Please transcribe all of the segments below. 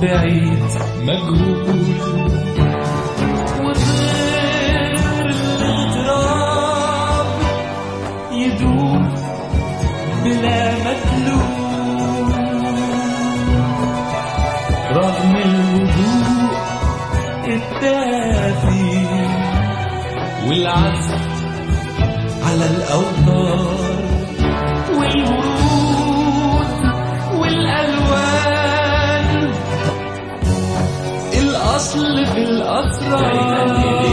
بعيد مجهول، وطير الاغتراب يدوب بلا مطلوب، رغم الهدوء الدافي والعزف على الأوتار والورود والألوان، الأصل في الأسرار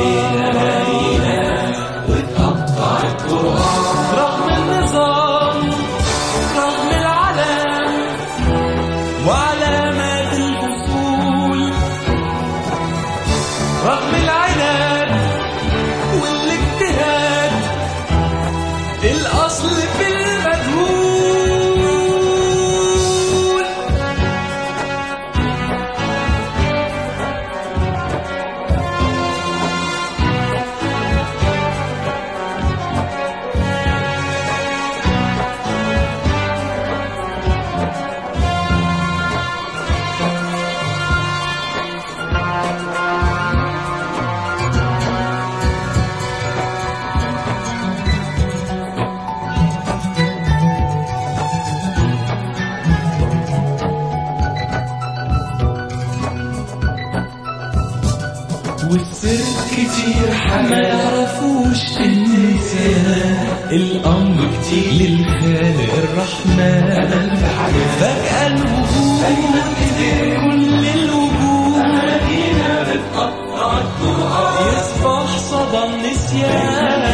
وتقطع القرآن، رغم النظام رغم العلم وعلامات الفصول، رغم العناد والاجتهاد، الأصل في المجهول. والسر كتير ما يعرفوش النساء، الأمر كتير للخالق الرحمن، فجأة الوجود كل الوجود يصبح صدى النسيان.